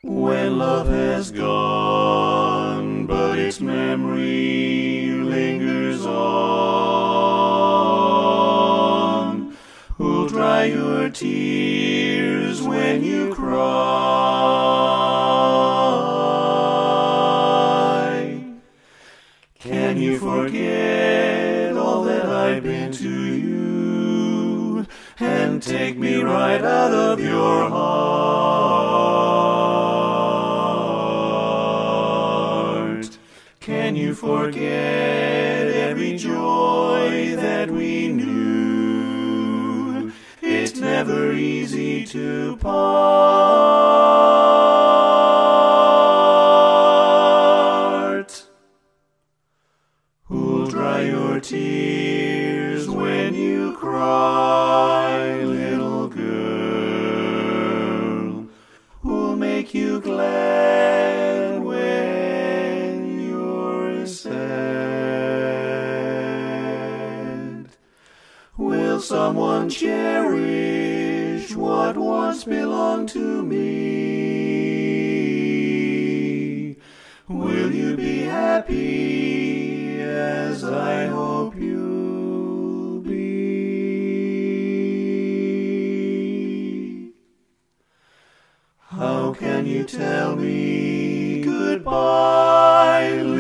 When love has gone, but its memory lingers on, who'll dry your tears when you cry? Can you forget all that I've been to you, and take me right out of your heart? Can you forget every joy that we knew? It's never easy to part. Who'll dry your tears when you cry, little girl? Who'll make you glad when you're sad? Will someone cherish what once belonged to me? Will you be happy as I hope you'll be? How can you tell me goodbye,